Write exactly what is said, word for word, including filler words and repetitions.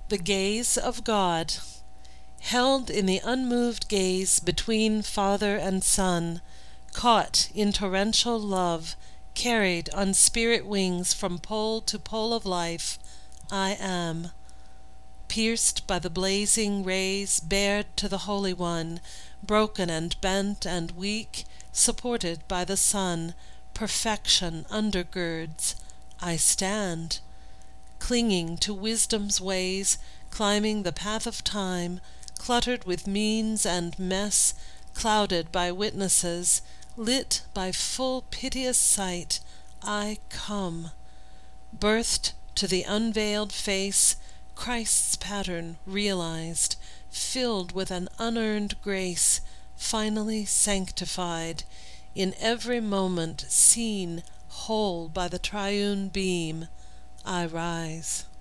The gaze of God, held in the unmoved gaze between Father and Son, caught in torrential love, carried on spirit wings from pole to pole of life, I am. Pierced by the blazing rays, bared to the Holy One, broken and bent and weak, supported by the sun, perfection undergirds, I stand. Clinging to wisdom's ways, climbing the path of time, cluttered with means and mess, clouded by witnesses, lit by full piteous sight, I come. Birthed to the unveiled face, Christ's pattern realized, filled with an unearned grace, finally sanctified, in every moment seen whole by the triune beam, I rise.